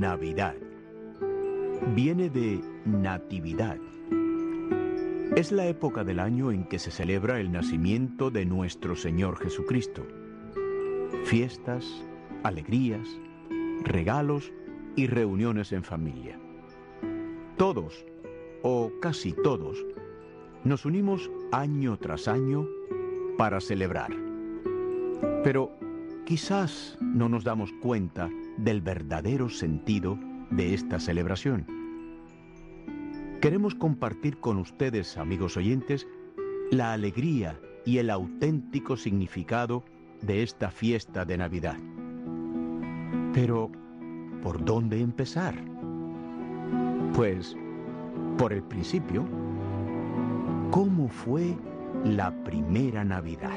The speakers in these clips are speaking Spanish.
Navidad. Viene de natividad. Es la época del año en que se celebra el nacimiento de nuestro Señor Jesucristo. Fiestas, alegrías, regalos y reuniones en familia. Todos, o casi todos, nos unimos año tras año para celebrar. Pero quizás no nos damos cuenta del verdadero sentido de esta celebración. Queremos compartir con ustedes, amigos oyentes, la alegría y el auténtico significado de esta fiesta de Navidad. Pero, ¿por dónde empezar? Pues, por el principio. ¿Cómo fue la primera Navidad?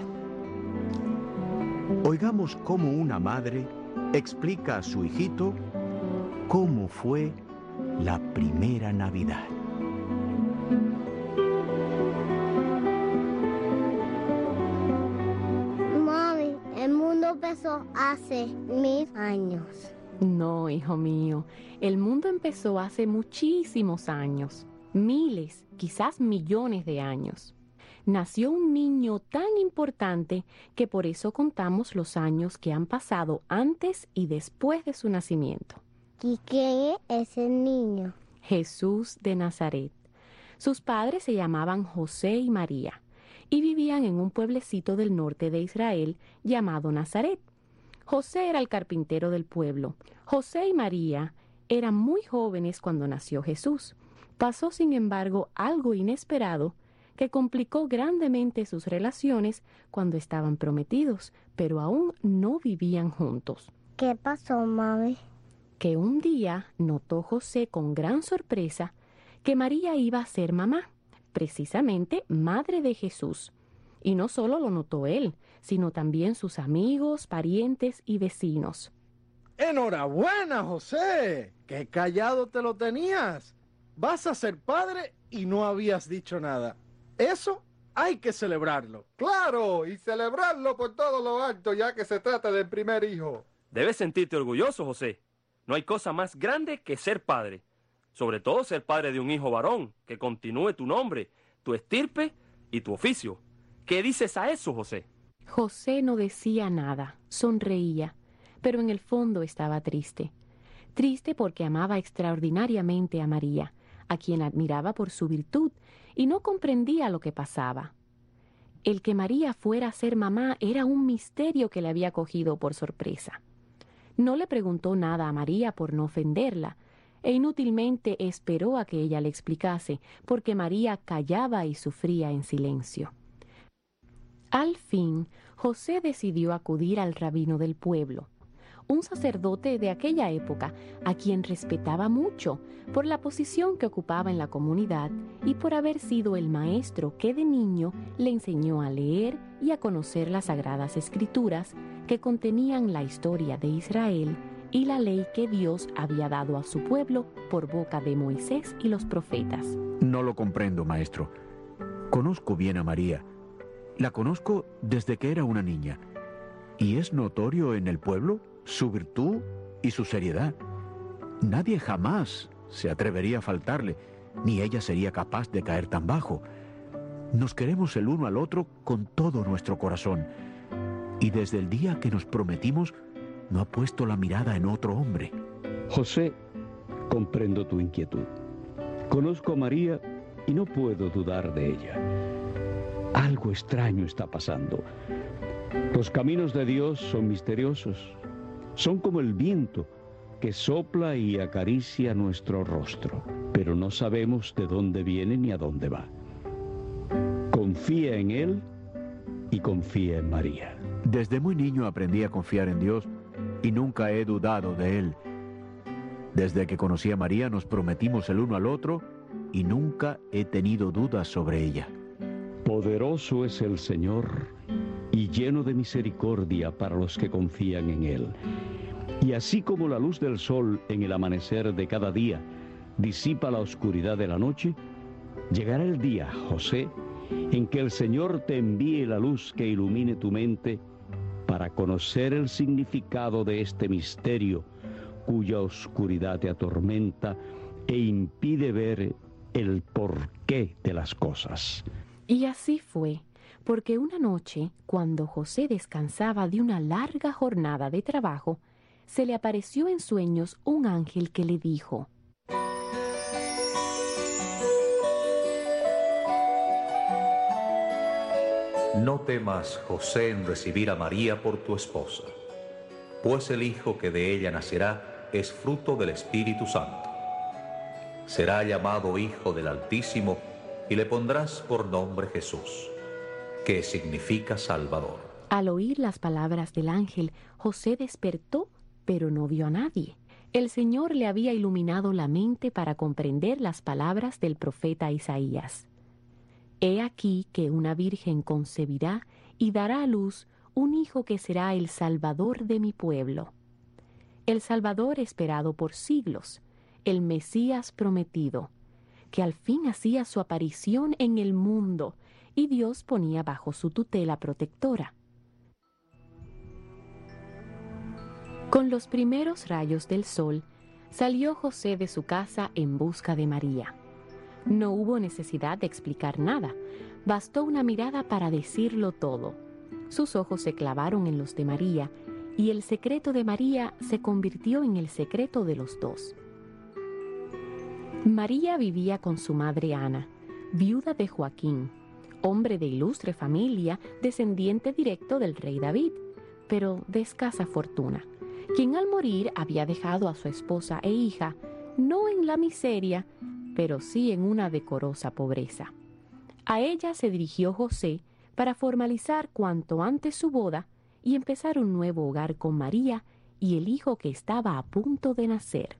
Oigamos cómo una madre explica a su hijito cómo fue la primera Navidad. Mami, el mundo empezó hace 1000 años. No, hijo mío, el mundo empezó hace muchísimos años, miles, quizás millones de años. Nació un niño tan importante que por eso contamos los años que han pasado antes y después de su nacimiento. ¿Y quién es ese niño? Jesús de Nazaret. Sus padres se llamaban José y María y vivían en un pueblecito del norte de Israel llamado Nazaret. José era el carpintero del pueblo. José y María eran muy jóvenes cuando nació Jesús. Pasó, sin embargo, algo inesperado que complicó grandemente sus relaciones cuando estaban prometidos, pero aún no vivían juntos. ¿Qué pasó, mami? Que un día notó José con gran sorpresa que María iba a ser mamá, precisamente madre de Jesús. Y no solo lo notó él, sino también sus amigos, parientes y vecinos. ¡Enhorabuena, José! ¡Qué callado te lo tenías! Vas a ser padre y no habías dicho nada. Eso hay que celebrarlo. ¡Claro! Y celebrarlo por todo lo alto, ya que se trata del primer hijo. Debes sentirte orgulloso, José. No hay cosa más grande que ser padre. Sobre todo ser padre de un hijo varón, que continúe tu nombre, tu estirpe y tu oficio. ¿Qué dices a eso, José? José no decía nada, sonreía, pero en el fondo estaba triste. Triste porque amaba extraordinariamente a María, a quien admiraba por su virtud, y no comprendía lo que pasaba. El que María fuera a ser mamá era un misterio que le había cogido por sorpresa. No le preguntó nada a María por no ofenderla, e inútilmente esperó a que ella le explicase, porque María callaba y sufría en silencio. Al fin, José decidió acudir al rabino del pueblo, un sacerdote de aquella época a quien respetaba mucho por la posición que ocupaba en la comunidad y por haber sido el maestro que de niño le enseñó a leer y a conocer las Sagradas Escrituras que contenían la historia de Israel y la ley que Dios había dado a su pueblo por boca de Moisés y los profetas. No lo comprendo, maestro. Conozco bien a María. La conozco desde que era una niña. Y es notorio en el pueblo su virtud y su seriedad. Nadie jamás se atrevería a faltarle, ni ella sería capaz de caer tan bajo. Nos queremos el uno al otro con todo nuestro corazón. Y desde el día que nos prometimos, no ha puesto la mirada en otro hombre. José, comprendo tu inquietud. Conozco a María y no puedo dudar de ella. Algo extraño está pasando. Los caminos de Dios son misteriosos. Son como el viento que sopla y acaricia nuestro rostro, pero no sabemos de dónde viene ni a dónde va. Confía en Él y confía en María. Desde muy niño aprendí a confiar en Dios y nunca he dudado de Él. Desde que conocí a María nos prometimos el uno al otro y nunca he tenido dudas sobre ella. Poderoso es el Señor y lleno de misericordia para los que confían en Él. Y así como la luz del sol en el amanecer de cada día disipa la oscuridad de la noche, llegará el día, José, en que el Señor te envíe la luz que ilumine tu mente para conocer el significado de este misterio, cuya oscuridad te atormenta e impide ver el porqué de las cosas. Y así fue, porque una noche, cuando José descansaba de una larga jornada de trabajo, se le apareció en sueños un ángel que le dijo: No temas, José, en recibir a María por tu esposa, pues el hijo que de ella nacerá es fruto del Espíritu Santo. Será llamado Hijo del Altísimo y le pondrás por nombre Jesús, que significa Salvador. Al oír las palabras del ángel, José despertó, pero no vio a nadie. El Señor le había iluminado la mente para comprender las palabras del profeta Isaías. He aquí que una virgen concebirá y dará a luz un hijo que será el Salvador de mi pueblo. El Salvador esperado por siglos, el Mesías prometido, que al fin hacía su aparición en el mundo y Dios ponía bajo su tutela protectora. Con los primeros rayos del sol, salió José de su casa en busca de María. No hubo necesidad de explicar nada, bastó una mirada para decirlo todo. Sus ojos se clavaron en los de María, y el secreto de María se convirtió en el secreto de los dos. María vivía con su madre Ana, viuda de Joaquín, hombre de ilustre familia, descendiente directo del rey David, pero de escasa fortuna, quien al morir había dejado a su esposa e hija, no en la miseria, pero sí en una decorosa pobreza. A ella se dirigió José para formalizar cuanto antes su boda y empezar un nuevo hogar con María y el hijo que estaba a punto de nacer.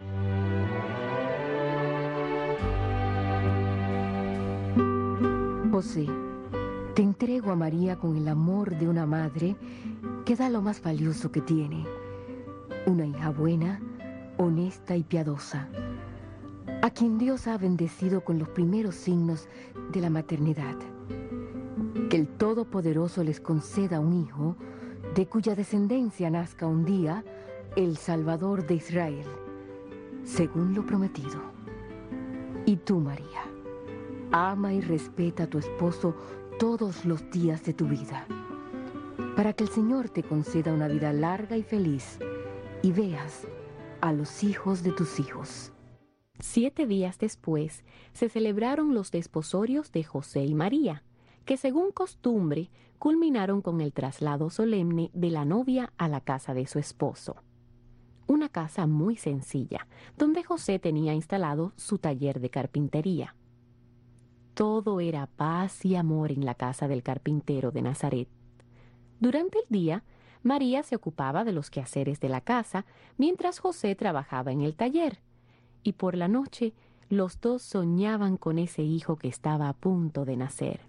José, te entrego a María con el amor de una madre que da lo más valioso que tiene, una hija buena, honesta y piadosa, a quien Dios ha bendecido con los primeros signos de la maternidad. Que el Todopoderoso les conceda un hijo, de cuya descendencia nazca un día el Salvador de Israel, según lo prometido. Y tú, María, ama y respeta a tu esposo todos los días de tu vida, para que el Señor te conceda una vida larga y feliz, y veas a los hijos de tus hijos. 7 días después se celebraron los desposorios de José y María, que según costumbre culminaron con el traslado solemne de la novia a la casa de su esposo. Una casa muy sencilla, donde José tenía instalado su taller de carpintería. Todo era paz y amor en la casa del carpintero de Nazaret. Durante el día, María se ocupaba de los quehaceres de la casa, mientras José trabajaba en el taller. Y por la noche, los dos soñaban con ese hijo que estaba a punto de nacer.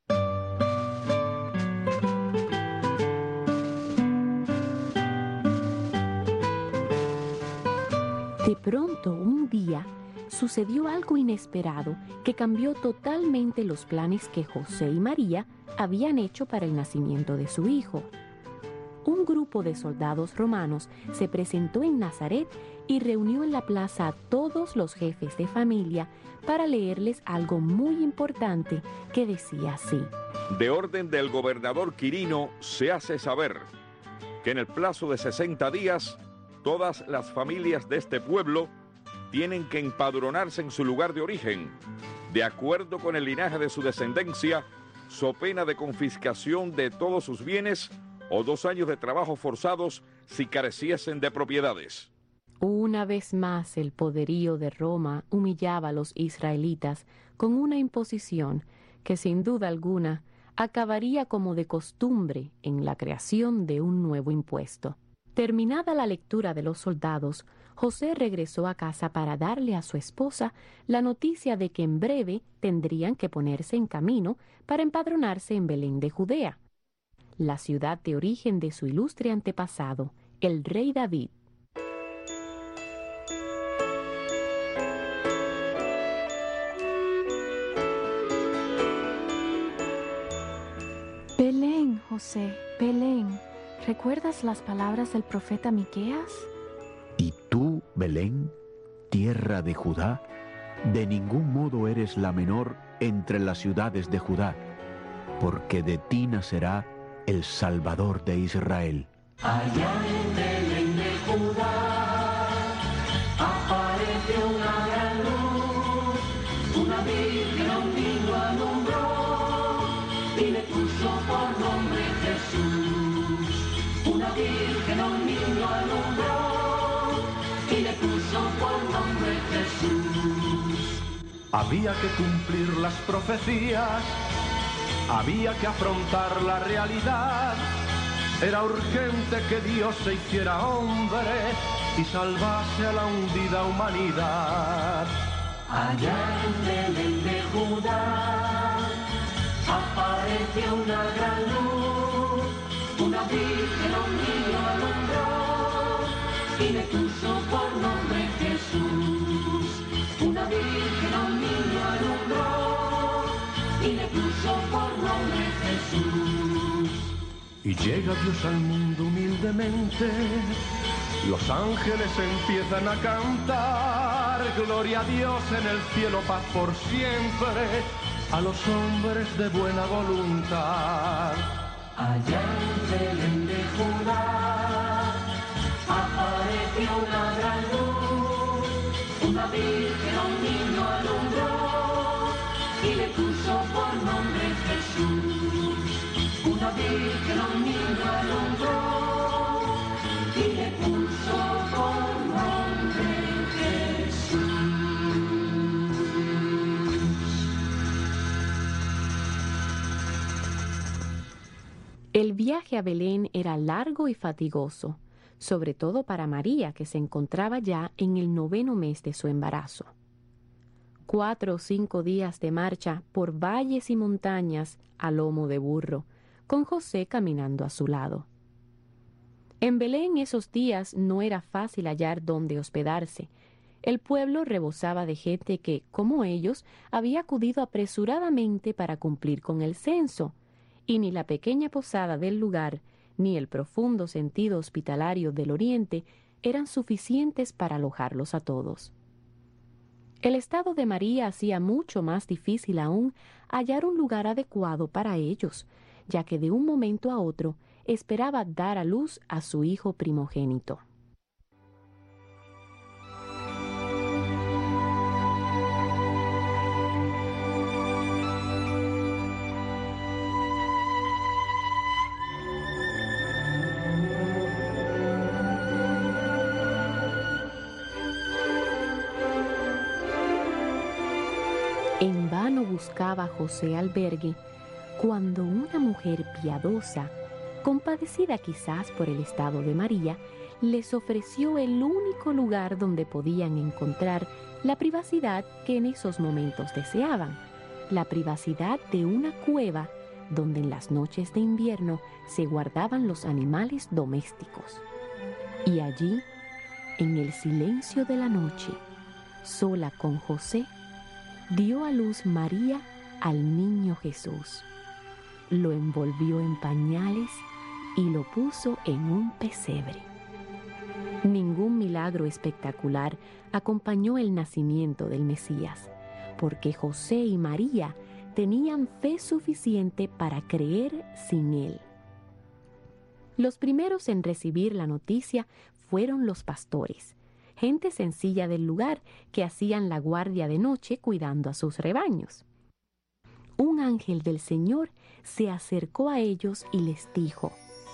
De pronto, un día, sucedió algo inesperado que cambió totalmente los planes que José y María habían hecho para el nacimiento de su hijo. Un grupo de soldados romanos se presentó en Nazaret y reunió en la plaza a todos los jefes de familia para leerles algo muy importante que decía así: De orden del gobernador Quirino se hace saber que en el plazo de 60 días todas las familias de este pueblo tienen que empadronarse en su lugar de origen, de acuerdo con el linaje de su descendencia, so pena de confiscación de todos sus bienes o 2 años de trabajo forzados si careciesen de propiedades. Una vez más el poderío de Roma humillaba a los israelitas con una imposición que sin duda alguna acabaría como de costumbre en la creación de un nuevo impuesto. Terminada la lectura de los soldados, José regresó a casa para darle a su esposa la noticia de que en breve tendrían que ponerse en camino para empadronarse en Belén de Judea, la ciudad de origen de su ilustre antepasado, el rey David. Belén, José, Belén, ¿recuerdas las palabras del profeta Miqueas? Y tú, Belén, tierra de Judá, de ningún modo eres la menor entre las ciudades de Judá, porque de ti nacerá el Salvador de Israel. Allá en Belén de Judá apareció una gran luz, una virgen a un niño alumbró y le puso por nombre Jesús. Una virgen a un niño alumbró y le puso por nombre Jesús. Había que cumplir las profecías, había que afrontar la realidad. Era urgente que Dios se hiciera hombre y salvase a la hundida humanidad. Allá en Belén de Judá apareció una gran luz, una virgen a un niño alumbró y le puso por nombre Jesús. Una virgen a un niño alumbró y le puso por nombre Jesús. Y llega Dios al mundo humildemente, los ángeles empiezan a cantar, gloria a Dios en el cielo, paz por siempre, a los hombres de buena voluntad. Allá en Belén de Judá apareció una gran luz, una virgen a un niño alumbró y le puso por nombre Jesús. Una virgen a un niño alumbró y le puso por nombre Jesús. El viaje a Belén era largo y fatigoso, sobre todo para María, que se encontraba ya en el 9º mes de su embarazo. 4 o 5 días de marcha por valles y montañas a lomo de burro, con José caminando a su lado. En Belén esos días no era fácil hallar dónde hospedarse. El pueblo rebosaba de gente que, como ellos, había acudido apresuradamente para cumplir con el censo, y ni la pequeña posada del lugar, ni el profundo sentido hospitalario del Oriente eran suficientes para alojarlos a todos. El estado de María hacía mucho más difícil aún hallar un lugar adecuado para ellos, ya que de un momento a otro esperaba dar a luz a su hijo primogénito. En vano buscaba José albergue, cuando una mujer piadosa, compadecida quizás por el estado de María, les ofreció el único lugar donde podían encontrar la privacidad que en esos momentos deseaban, la privacidad de una cueva donde en las noches de invierno se guardaban los animales domésticos. Y allí, en el silencio de la noche, sola con José, dio a luz María al niño Jesús. Lo envolvió en pañales y lo puso en un pesebre. Ningún milagro espectacular acompañó el nacimiento del Mesías, porque José y María tenían fe suficiente para creer sin él. Los primeros en recibir la noticia fueron los pastores, gente sencilla del lugar que hacían la guardia de noche cuidando a sus rebaños. Un ángel del Señor se acercó a ellos y les dijo: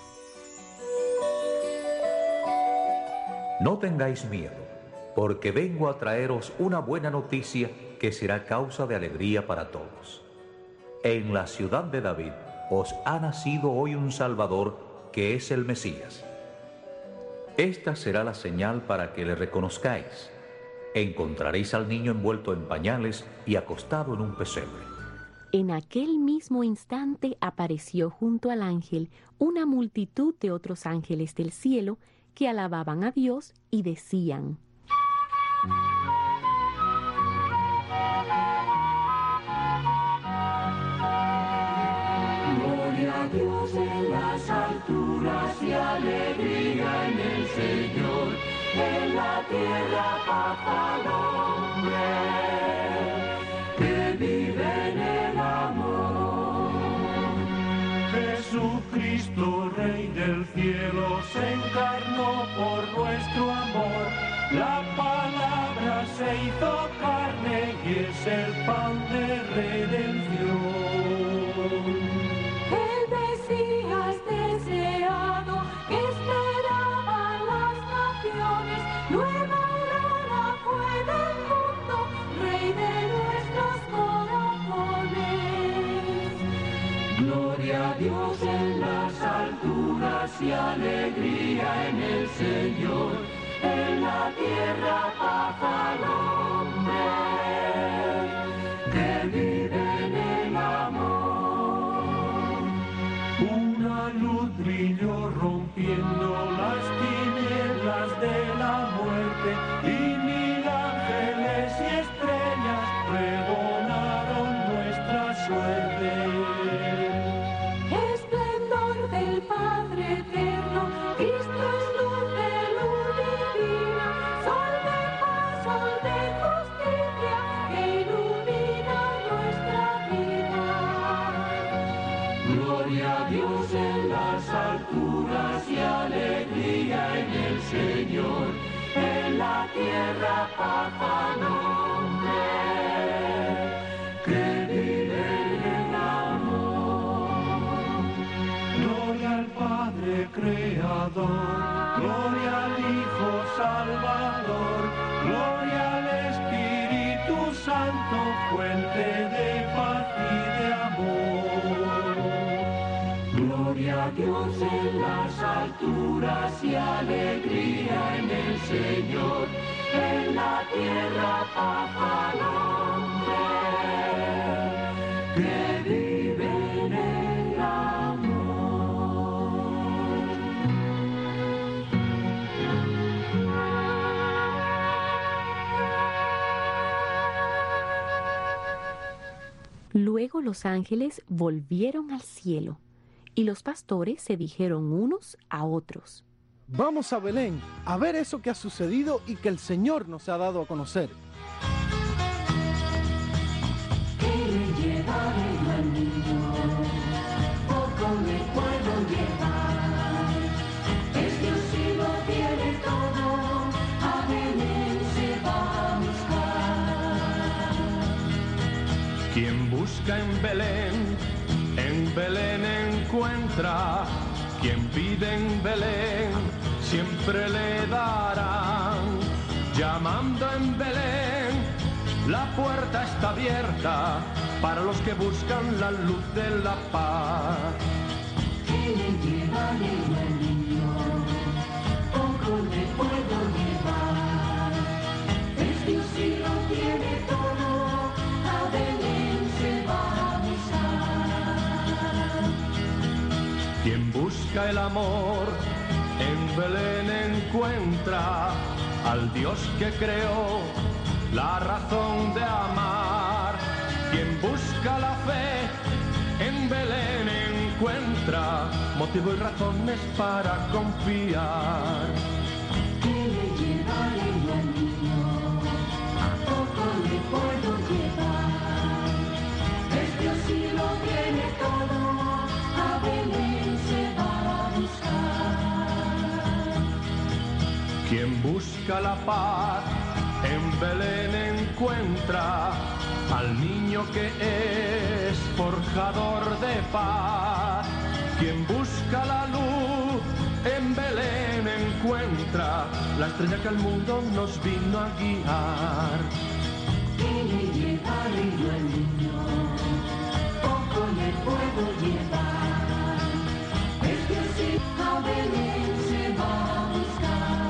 No tengáis miedo, porque vengo a traeros una buena noticia que será causa de alegría para todos. En la ciudad de David os ha nacido hoy un Salvador, que es el Mesías. Esta será la señal para que le reconozcáis. Encontraréis al niño envuelto en pañales y acostado en un pesebre. En aquel mismo instante apareció junto al ángel una multitud de otros ángeles del cielo que alababan a Dios y decían: Gloria a Dios en las alturas y alegría en el Señor, en la tierra paz al hombre que vive en el amor. Jesucristo, Rey del cielo, se encarnó por nuestro amor. La palabra se hizo carne y es el pan de redención. El Mesías deseado que esperaban las naciones, nueva aurora fue del mundo, Rey de nuestros corazones. Gloria a Dios en las alturas y alegría en el Señor, en la tierra paz al hombre que vive en el amor. Una luz brilló rompiendo las tinieblas de la muerte, y 1000 ángeles y estrellas pregonaron nuestra suerte. Esplendor del Padre eterno, Cristo es luz de luz divina, sol de paz, sol de justicia, que ilumina nuestra vida. Gloria a Dios en las alturas y alegría en el Señor, en la tierra paz al hombre que vive en el amor. Gloria al Padre Creador, gloria al Hijo Salvador, gloria al Espíritu Santo, fuente de paz y de amor. Gloria a Dios en las alturas y alegría en el Señor, en la tierra paz al hombre que vive en el amor. Luego los ángeles volvieron al cielo y los pastores se dijeron unos a otros: Vamos a Belén a ver eso que ha sucedido y que el Señor nos ha dado a conocer. Que le llevaré yo al niño, poco le puedo llevar. Es Dios y lo tiene todo, a Belén se va a buscar. Quien busca en Belén encuentra. Quien pide en Belén, siempre le darán. Llamando en Belén, la puerta está abierta para los que buscan la luz de la paz. Que le llevaré yo al niño, poco le puedo llevar. Es Dios y lo tiene todo, a Belén se va a buscar. Quien busca el amor, en Belén encuentra al Dios que creó la razón de amar. Quien busca la fe, en Belén encuentra motivo y razones para confiar. Que le llevaré yo al niño, poco le puedo llevar. Es Dios y lo tiene todo, a Belén se va a buscar. Quien busca la paz, en Belén encuentra al niño que es forjador de paz. Quien busca la luz, en Belén encuentra la estrella que al mundo nos vino a guiar. Que le llevaré yo al niño, poco le puedo llevar. Es Dios y a Belén se va a buscar.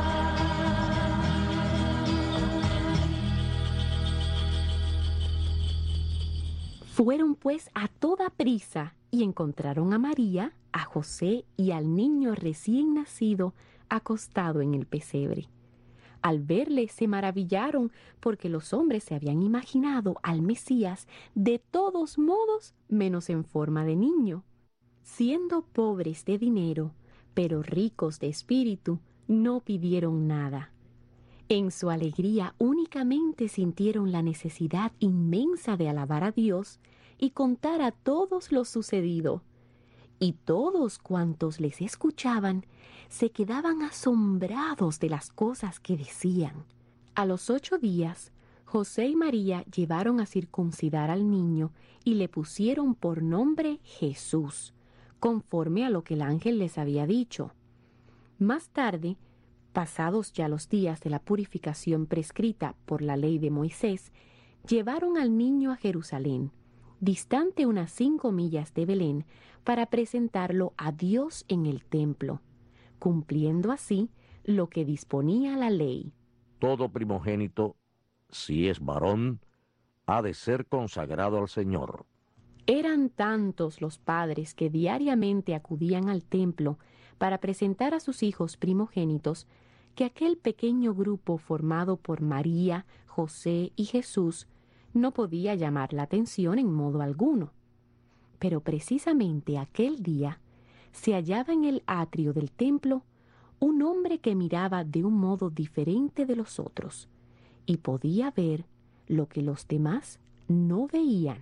Fueron pues a toda prisa y encontraron a María, a José y al niño recién nacido acostado en el pesebre. Al verle se maravillaron porque los hombres se habían imaginado al Mesías de todos modos menos en forma de niño. Siendo pobres de dinero, pero ricos de espíritu, no pidieron nada. En su alegría únicamente sintieron la necesidad inmensa de alabar a Dios y contar a todos lo sucedido. Y todos cuantos les escuchaban se quedaban asombrados de las cosas que decían. A los 8 días, José y María llevaron a circuncidar al niño y le pusieron por nombre Jesús, conforme a lo que el ángel les había dicho. Más tarde, pasados ya los días de la purificación prescrita por la ley de Moisés, llevaron al niño a Jerusalén, distante unas 5 millas de Belén, para presentarlo a Dios en el templo, cumpliendo así lo que disponía la ley. Todo primogénito, si es varón, ha de ser consagrado al Señor. Eran tantos los padres que diariamente acudían al templo para presentar a sus hijos primogénitos, que aquel pequeño grupo formado por María, José y Jesús no podía llamar la atención en modo alguno. Pero precisamente aquel día se hallaba en el atrio del templo un hombre que miraba de un modo diferente de los otros y podía ver lo que los demás no veían.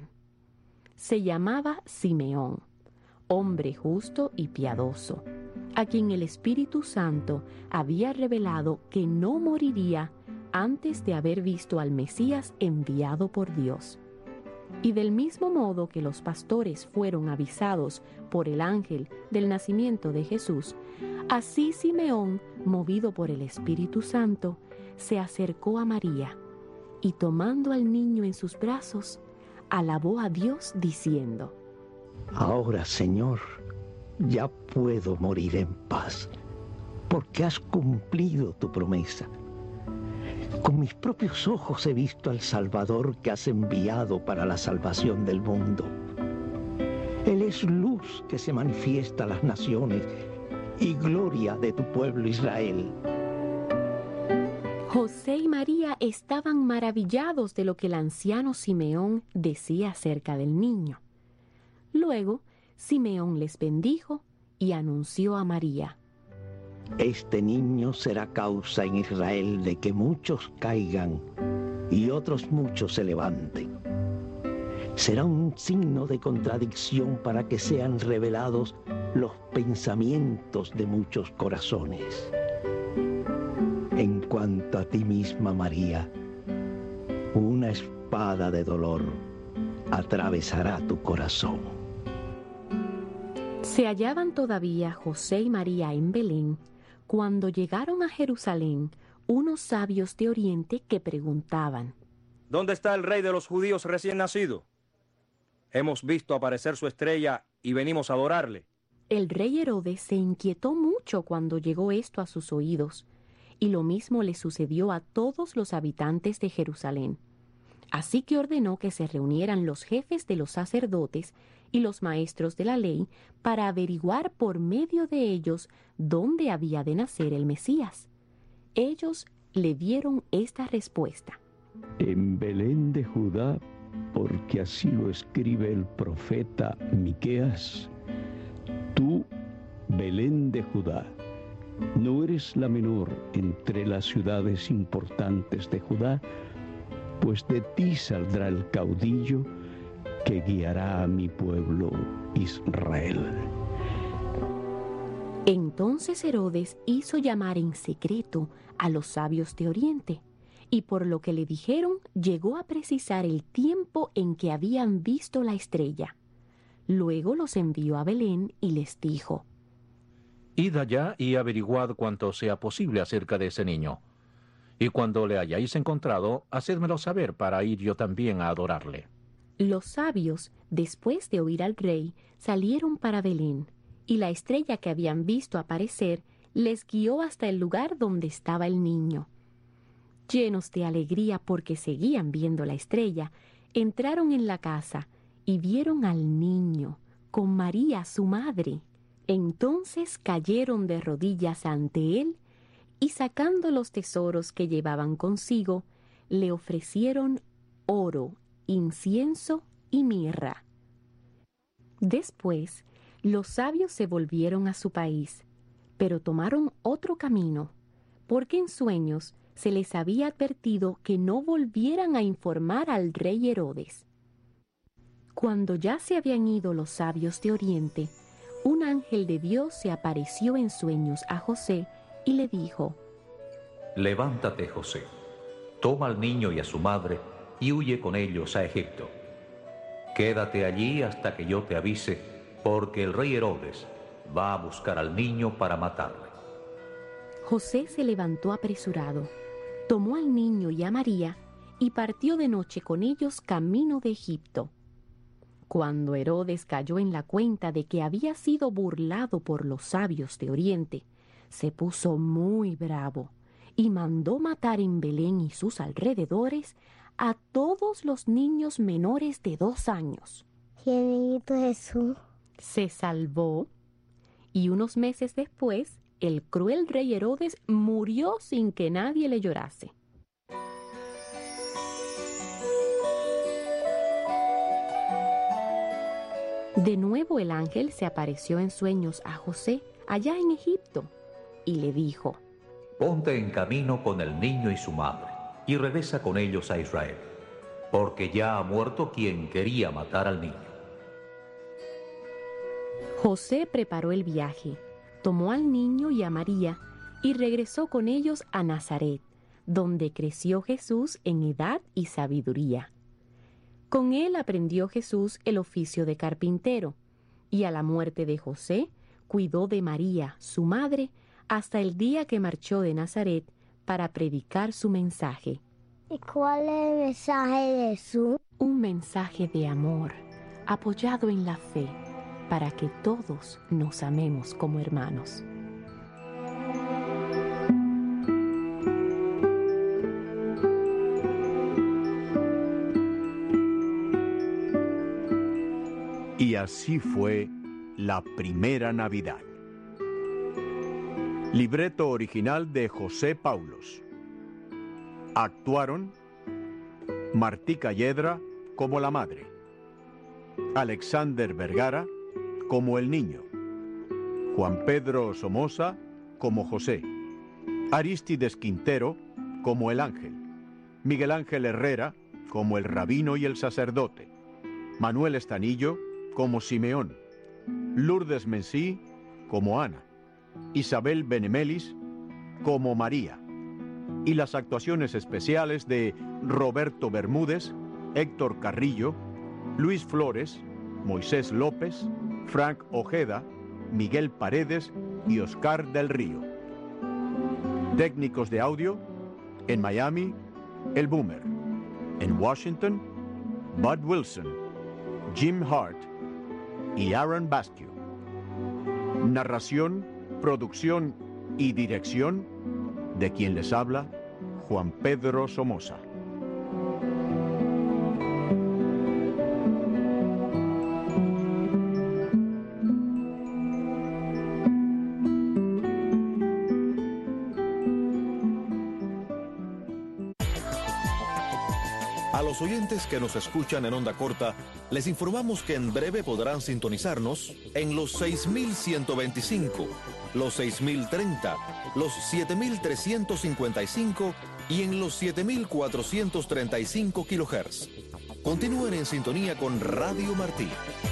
Se llamaba Simeón, hombre justo y piadoso, a quien el Espíritu Santo había revelado que no moriría antes de haber visto al Mesías enviado por Dios. Y del mismo modo que los pastores fueron avisados por el ángel del nacimiento de Jesús, así Simeón, movido por el Espíritu Santo, se acercó a María y tomando al niño en sus brazos, alabó a Dios diciendo: Ahora, Señor, ya puedo morir en paz, porque has cumplido tu promesa. Con mis propios ojos he visto al Salvador que has enviado para la salvación del mundo. Él es luz que se manifiesta a las naciones y gloria de tu pueblo Israel. José y María estaban maravillados de lo que el anciano Simeón decía acerca del niño. Luego, Simeón les bendijo y anunció a María: Este niño será causa en Israel de que muchos caigan y otros muchos se levanten. Será un signo de contradicción para que sean revelados los pensamientos de muchos corazones. En cuanto a ti misma, María, una espada de dolor atravesará tu corazón. Se hallaban todavía José y María en Belén cuando llegaron a Jerusalén unos sabios de Oriente que preguntaban: ¿Dónde está el rey de los judíos recién nacido? Hemos visto aparecer su estrella y venimos a adorarle. El rey Herodes se inquietó mucho cuando llegó esto a sus oídos, y lo mismo le sucedió a todos los habitantes de Jerusalén. Así que ordenó que se reunieran los jefes de los sacerdotes y los maestros de la ley para averiguar por medio de ellos dónde había de nacer el Mesías. Ellos le dieron esta respuesta: En Belén de Judá, porque así lo escribe el profeta Miqueas. Tú, Belén de Judá, no eres la menor entre las ciudades importantes de Judá, pues de ti saldrá el caudillo que guiará a mi pueblo Israel. Entonces Herodes hizo llamar en secreto a los sabios de Oriente, y por lo que le dijeron, llegó a precisar el tiempo en que habían visto la estrella. Luego los envió a Belén y les dijo: Id allá y averiguad cuanto sea posible acerca de ese niño. Y cuando le hayáis encontrado, hacedmelo saber para ir yo también a adorarle. Los sabios, después de oír al rey, salieron para Belén, y la estrella que habían visto aparecer les guió hasta el lugar donde estaba el niño. Llenos de alegría porque seguían viendo la estrella, entraron en la casa y vieron al niño con María su madre. Entonces cayeron de rodillas ante él y, sacando los tesoros que llevaban consigo, le ofrecieron oro, incienso y mirra. Después, los sabios se volvieron a su país, pero tomaron otro camino, porque en sueños se les había advertido que no volvieran a informar al rey Herodes. Cuando ya se habían ido los sabios de Oriente, un ángel de Dios se apareció en sueños a José y le dijo: Levántate, José, toma al niño y a su madre y huye con ellos a Egipto. Quédate allí hasta que yo te avise, porque el rey Herodes va a buscar al niño para matarle. José se levantó apresurado, tomó al niño y a María y partió de noche con ellos camino de Egipto. Cuando Herodes cayó en la cuenta de que había sido burlado por los sabios de Oriente, se puso muy bravo y mandó matar en Belén y sus alrededores a todos los niños menores de 2 años. ¿Y el niñito Jesús? Se salvó, y unos meses después, el cruel rey Herodes murió sin que nadie le llorase. De nuevo el ángel se apareció en sueños a José allá en Egipto y le dijo: Ponte en camino con el niño y su madre y regresa con ellos a Israel, porque ya ha muerto quien quería matar al niño. José preparó el viaje, tomó al niño y a María y regresó con ellos a Nazaret, donde creció Jesús en edad y sabiduría. Con él aprendió Jesús el oficio de carpintero, y a la muerte de José cuidó de María, su madre, hasta el día que marchó de Nazaret para predicar su mensaje. ¿Y cuál es el mensaje de Jesús? Un mensaje de amor, apoyado en la fe, para que todos nos amemos como hermanos. Y así fue la primera Navidad. Libreto original de José Paulos. Actuaron Martica Yedra como la madre, Alexander Vergara como el niño, Juan Pedro Somoza como José, Arístides Quintero como el ángel, Miguel Ángel Herrera como el rabino y el sacerdote, Manuel Estanillo como Simeón, Lourdes Mensí como Ana, Isabel Benemelis como María, y las actuaciones especiales de Roberto Bermúdez, Héctor Carrillo, Luis Flores, Moisés López, Frank Ojeda, Miguel Paredes y Oscar del Río. Técnicos de audio, en Miami, El Boomer, en Washington, Bud Wilson, Jim Hart y Aaron Basque. Narración, producción y dirección de quien les habla, Juan Pedro Somoza. A los oyentes que nos escuchan en onda corta, les informamos que en breve podrán sintonizarnos en los 6.125, los 6.030, los 7.355 y en los 7.435 kHz. Continúen en sintonía con Radio Martí.